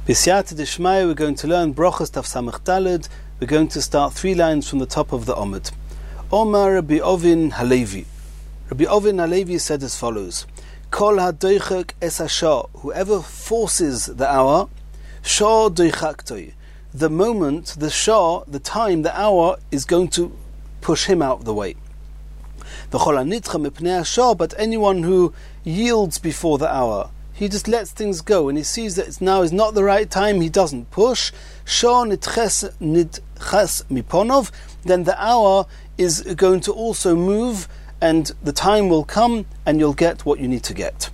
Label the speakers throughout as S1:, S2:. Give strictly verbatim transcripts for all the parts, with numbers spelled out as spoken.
S1: B'siyata d'shmaya, we're going to learn Brochos Taf Samach Daled. We're going to start three lines from the top of the Omid. Omar Rabbi Ovin Halevi. Rabbi Ovin Halevi said as follows: Kol hadoichak es hashah, whoever forces the hour, shah doichaktoi. The moment, the shah, the time, the hour is going to push him out of the way. V'chol hanitcha mipnei hashah, but anyone who yields before the hour, he just lets things go, and he sees that it's now is not the right time, he doesn't push, shah nitches nitches miponov, then the hour is going to also move, and the time will come, and you'll get what you need to get.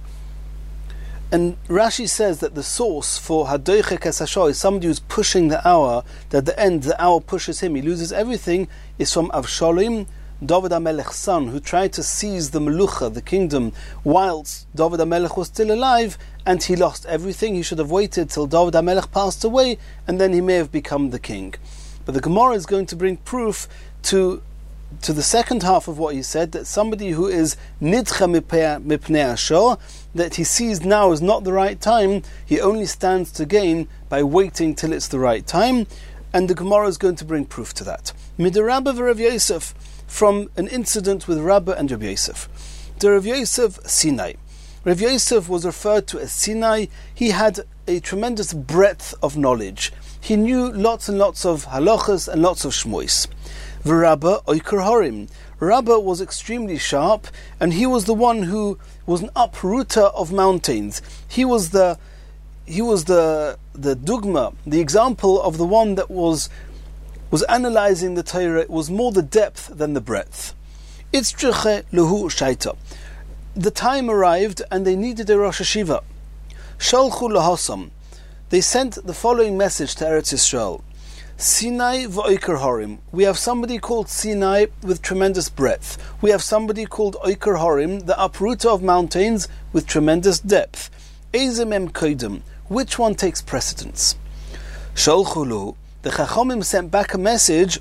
S1: And Rashi says that the source for hadoichek es hashah is somebody who's pushing the hour, that at the end the hour pushes him, he loses everything, is from Avshalom, David HaMelech's son, who tried to seize the Melucha, the kingdom, whilst David HaMelech was still alive, and he lost everything. He should have waited till David HaMelech passed away, and then he may have become the king. But the Gemara is going to bring proof to to the second half of what he said, that somebody who is nidcha mipnei hashah, that he sees now is not the right time, he only stands to gain by waiting till it's the right time, and the Gemara is going to bring proof to that. Midrabba v'Rav Yosef, from an incident with Rabbah and Rav Yosef. The Rav Yosef Sinai. Rav Yosef was referred to as Sinai. He had a tremendous breadth of knowledge. He knew lots and lots of halachas and lots of shmois. V'Rabbah oiker horim. Rabbah was extremely sharp, and he was the one who was an uprooter of mountains. He was the he was the the dugma, the example of the one that was was analyzing the Torah. It was more the depth than the breadth. Itztriche lehu shaita. The time arrived, and they needed a Rosh Hashiva. Shalchu lahasam. They sent the following message to Eretz Yisrael: Sinai v'oiker horim. We have somebody called Sinai with tremendous breadth. We have somebody called Oiker horim, the uprooter of mountains, with tremendous depth. Eizem em koidem. Which one takes precedence? Shalchu lehu. The Chachamim sent back a message: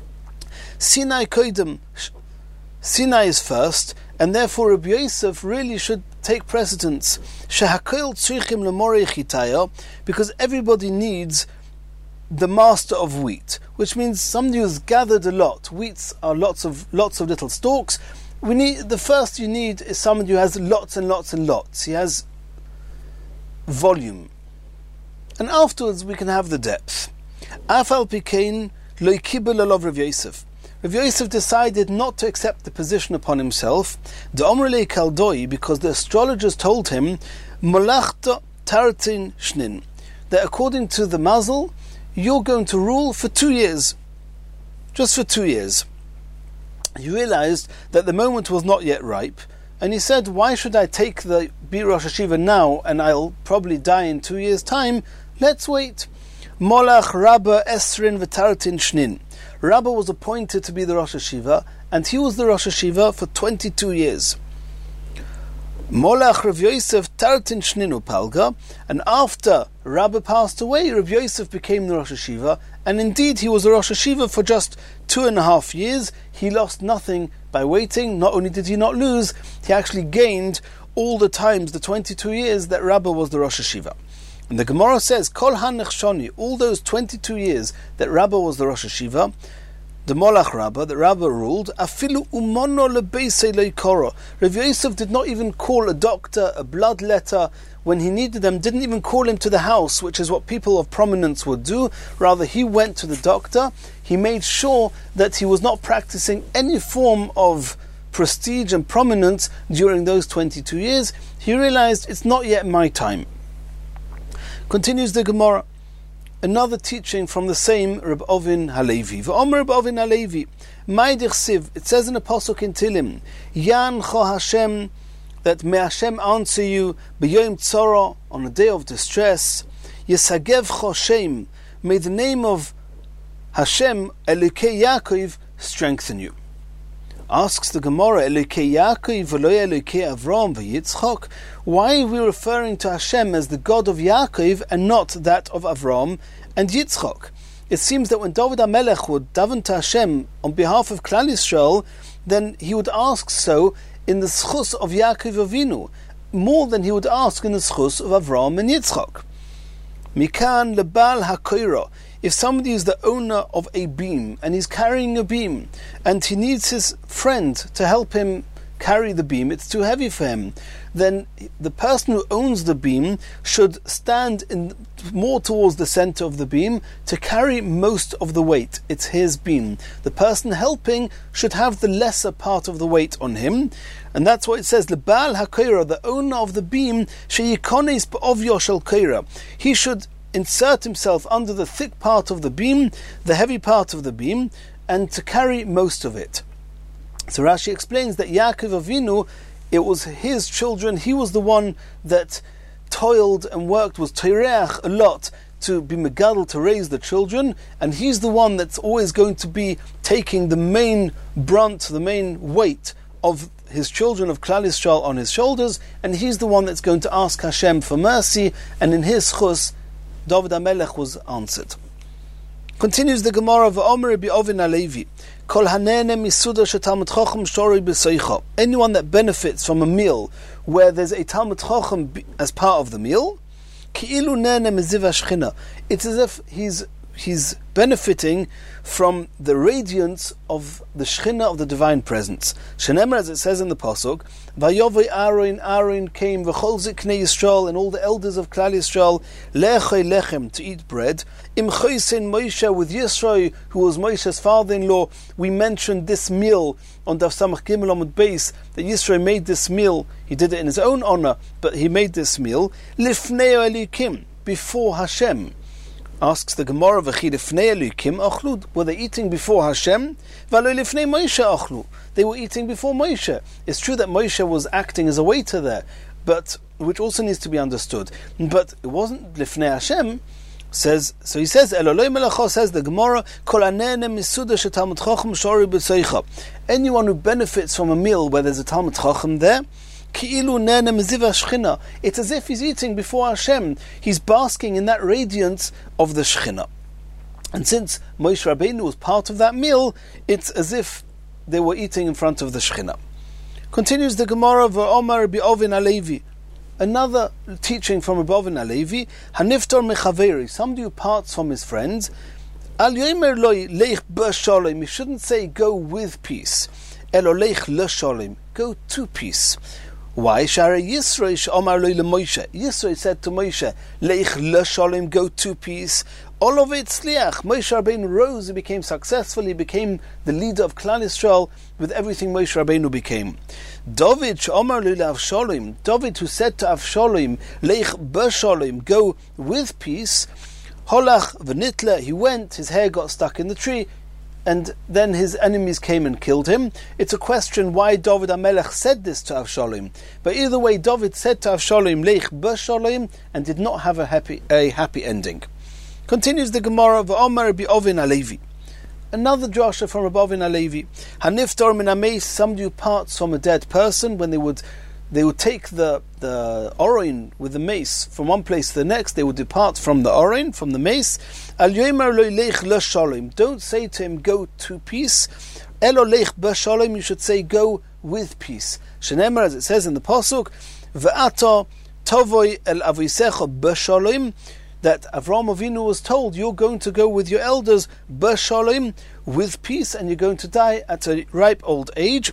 S1: Sinai koidem. Sinai is first, and therefore Rabbi Yosef really should take precedence. Shehakol tzrichim lemorei chitaya, because everybody needs the master of wheat, which means somebody who's gathered a lot. Wheats are lots of lots of little stalks. We need the first you need is somebody who has lots and lots and lots. He has volume, and afterwards we can have the depth. Afal pikein lo kibel alav Rav Yosef. Rav Yosef decided not to accept the position upon himself. The Omrele Kaldoi, because the astrologers told him Molachta Tartin Shnin, that according to the Mazel, you're going to rule for two years, just for two years. He realized that the moment was not yet ripe, and he said, "Why should I take the be Rosh Hashiva now, and I'll probably die in two years' time? Let's wait." Molach Rabbah Esrin v'Tartin Shnin. Rabbah was appointed to be the Rosh Hashiva, and he was the Rosh Hashiva for twenty-two years. Molach Rav Yosef Tartin Shninu Palga, and after Rabbah passed away, Rav Yosef became the Rosh Hashiva, and indeed he was the Rosh Hashiva for just two and a half years. He lost nothing by waiting. Not only did he not lose, he actually gained all the times, the twenty-two years that Rabbah was the Rosh Hashiva. And the Gemara says, Kol hanechshoni, all those twenty-two years that Rabbah was the Rosh Hashiva, the Molach Rabbah, that Rabbah ruled, afilu umono lebeisei leikoro. Rav Yosef did not even call a doctor, a bloodletter, when he needed them, didn't even call him to the house, which is what people of prominence would do. Rather, he went to the doctor. He made sure that he was not practicing any form of prestige and prominence during those twenty-two years. He realized, it's not yet my time. Continues the Gemara. Another teaching from the same Reb Ovin Halevi. V'omer Reb Ovin Halevi, Mai dichsiv, it says in the Pasuk in Tilim, Yan cho Hashem, that may Hashem answer you, b'yom tzara, on a day of distress, Yesagev cho Shem, may the name of Hashem, Elokei Yaakov, strengthen you. Asks the Gemara, Elokei Yaakov v'lo Elokei Avram v'Yitzchak. Why are we referring to Hashem as the God of Yaakov and not that of Avram and Yitzchak? It seems that when David HaMelech would daven to Hashem on behalf of Klal Yisrael, then he would ask so in the schus of Yaakov Avinu, more than he would ask in the schus of Avram and Yitzchak. Mikan lebal hakoira. If somebody is the owner of a beam and he's carrying a beam and he needs his friend to help him carry the beam, it's too heavy for him, then the person who owns the beam should stand in more towards the center of the beam to carry most of the weight. It's his beam. The person helping should have the lesser part of the weight on him, and that's what it says, Lebal HaKoira, the owner of the beam, Sheyikonis B'ovyo Shel Koira. He should insert himself under the thick part of the beam, the heavy part of the beam, and to carry most of it. So Rashi explains that Yaakov Avinu, it was his children, he was the one that toiled and worked, was Teireach a lot to be Megadol, to raise the children, and he's the one that's always going to be taking the main brunt, the main weight of his children of Klal Yisrael on his shoulders, and he's the one that's going to ask Hashem for mercy, and in his chus, David HaMelech was answered. Continues the Gemara of Omer Rabbi Ovin HaLevi. Kol hanene misuda shetalmid chacham shori b'seicha. Anyone that benefits from a meal where there's a talmid chacham as part of the meal, ki'ilu nene miziv hashchina. It's as if he's he's benefiting from the radiance of the Shechina, of the divine presence. Shenemar, as it says in the pasuk, Vayovei Aaron, Aaron came, v'chol ziknei Yisrael, and all the elders of Klal Yisrael, lechei lechem, to eat bread. Im choysin Moshe, with Yisro, who was Moshe's father-in-law. We mentioned this meal on Daf Samach Gimel Amud Beis, that Yisro made this meal. He did it in his own honor, but he made this meal, lifnei Elikim, before Hashem. Asks the Gemara, were they eating before Hashem? They were eating before Moshe. It's true that Moshe was acting as a waiter there, but which also needs to be understood. But it wasn't Lifnei Hashem. Says so. He says, Elolei Melacha, says the Gemara, anyone who benefits from a meal where there's a Talmud Chacham there, it's as if he's eating before Hashem. He's basking in that radiance of the Shechina. And since Moshe Rabbeinu was part of that meal, it's as if they were eating in front of the Shechina. Continues the Gemara of Omar Rabbi Ovin HaLevi. Another teaching from Rabbi Ovin HaLevi, Haniftor mechaveri, somebody who parts from his friends, Al yomer loy leich b'shalom, he shouldn't say go with peace, elo leich l'shalom, go to peace. Why? Shara Yisro Omar Loi LeMoshe. Yisro said to Moshe, Leich LeShalom, go to peace. All of it Sliach. Moshe Rabbeinu rose, he became successful, he became the leader of Klal Yisrael with everything Moshe Rabbeinu became. David Omar Loi LeAvshalom. David, who said to Avshalom, Leich BeShalom, go with peace. Holach V'nitla, he went, his hair got stuck in the tree, and then his enemies came and killed him. It's a question why David HaMelech said this to Avshalom. But either way, David said to Avshalom, Leich b'shalom, and did not have a happy a happy ending. Continues the Gemara of Omar Rabbi Ovin HaLevi. Another drasha from Rabbi Ovin HaLevi. Haniftar min hameis, somebody who parts from a dead person, when they would they would take the the orin with the mace from one place to the next, they would depart from the orin, from the mace. Al yomer lo leich l'shalom, don't say to him, go to peace. Elo leich b'shalom, you should say, go with peace. Shenemar, as it says in the pasuk, ve'ata tovoi el avisecha b'shalom, that Avraham Avinu was told, you're going to go with your elders b'shalom, with peace, and you're going to die at a ripe old age.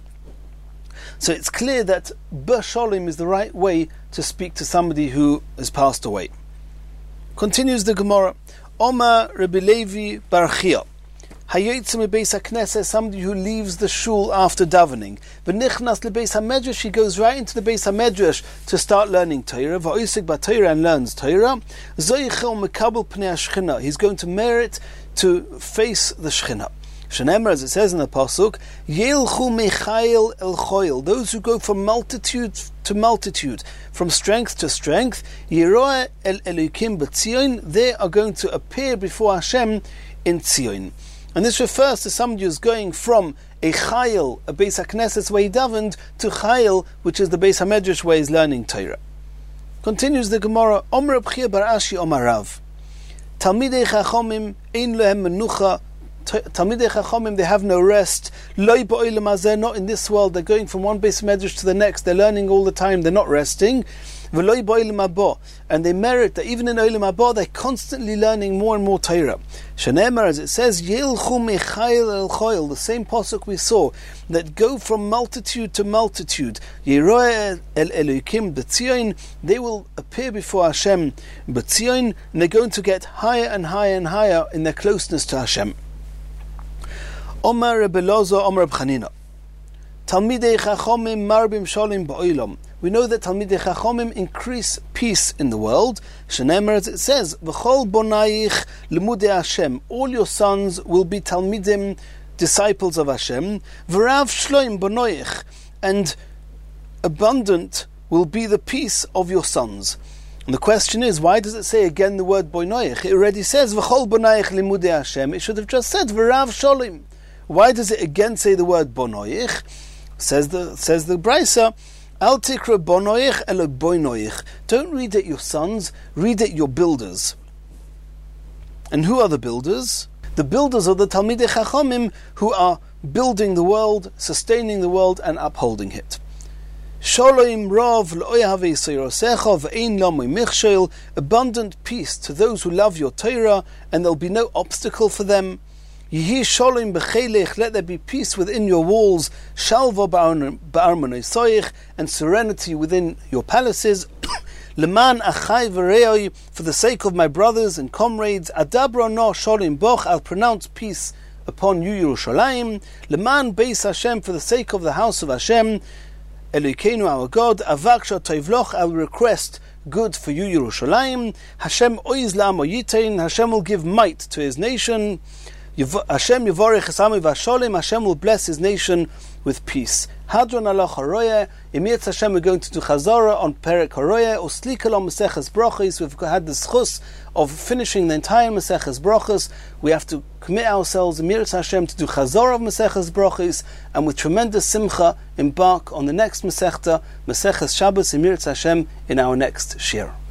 S1: So it's clear that b'shalom is the right way to speak to somebody who has passed away. Continues the Gemara. Omar Rabbi Levi Bar Chia. Hayotzim lebeis hakneses, somebody who leaves the shul after davening. V'nichnas lebeis hamedrash, he goes right into the beis hamedrash to start learning Torah. V'oisik b'Torah, and learns Torah. Zoichel mekabel pnei hashchina, he's going to merit to face the Shechina. Shenemar, as it says in the pasuk, Yelchu mechayil el choyil, those who go from multitude to multitude, from strength to strength, Yeroeh el Elokim b'Tzion, they are going to appear before Hashem in Tzion. And this refers to somebody who's going from a chayil, a Beis HaKnesses where he davened, to chayil, which is the Beis HaMedrash where he's learning Torah. Continues the Gemara, Omer Reb Chia bar Ashi Omar Rav, Talmidei Chachomim ein lehem menucha, Talmidei Chachomim, they have no rest. Loi ba'olam hazeh, not in this world. They're going from one Beis Medrash to the next. They're learning all the time. They're not resting. v'loi b'olam haba, and they merit that even in olam haba they're constantly learning more and more Torah. Shenemar, as it says, yilchu mechayil el choyil, the same pasuk we saw, that go from multitude to multitude. Yeroeh el Elokim b'tzion, they will appear before Hashem b'tzion, and they're going to get higher and higher and higher in their closeness to Hashem. Omar Rebbe Lozo, Omar Reb Chanina. Talmidei Chachomim marbim sholim ba'olam. We know that Talmidei Chachomim increase peace in the world. Shenemar, as it says, V'chol bonayich lemudei Hashem. All your sons will be Talmidim, disciples of Hashem. V'rav shloim bonoich. And abundant will be the peace of your sons. And the question is, why does it say again the word bonoich? It already says V'chol bonayich lemudei Hashem. It should have just said V'rav sholim. Why does it again say the word bonoich? Says the says the Brisa, Al tikra bonoich elo boinoich. Don't read it your sons, read it your builders. And who are the builders? The builders are the Talmidei Chachomim, who are building the world, sustaining the world, and upholding it. Shalom rav lo'oyhavei seirosecha v'ein lamoy michshel. Abundant peace to those who love your Torah, and there'll be no obstacle for them. Yehi shalom b'chelech, let there be peace within your walls, shalva ba'armonosoich, and serenity within your palaces. Leman achai v'reoi, for the sake of my brothers and comrades, adabra no shalom boch, I'll pronounce peace upon you, Yerushalayim. Leman beis Hashem, for the sake of the house of Hashem, Elokeinu our God, avaksha toivloch, I'll request good for you, Yerushalayim. Hashem oiz la'amo yitein, Hashem will give might to his nation. Hashem Yevorech Esami Vasholim, Hashem will bless his nation with peace. Hadron Allah Haroye, Emirtz Hashem, we're going to do Chazara on Perek Haroye, Uslikal on Maseches Brochis. We've had the schus of finishing the entire Maseches Brochis. We have to commit ourselves, Emirtz Hashem, to do Chazara of Maseches Brochis, and with tremendous simcha embark on the next Masechta, Maseches Shabbos, Emirtz Hashem, in our next shir.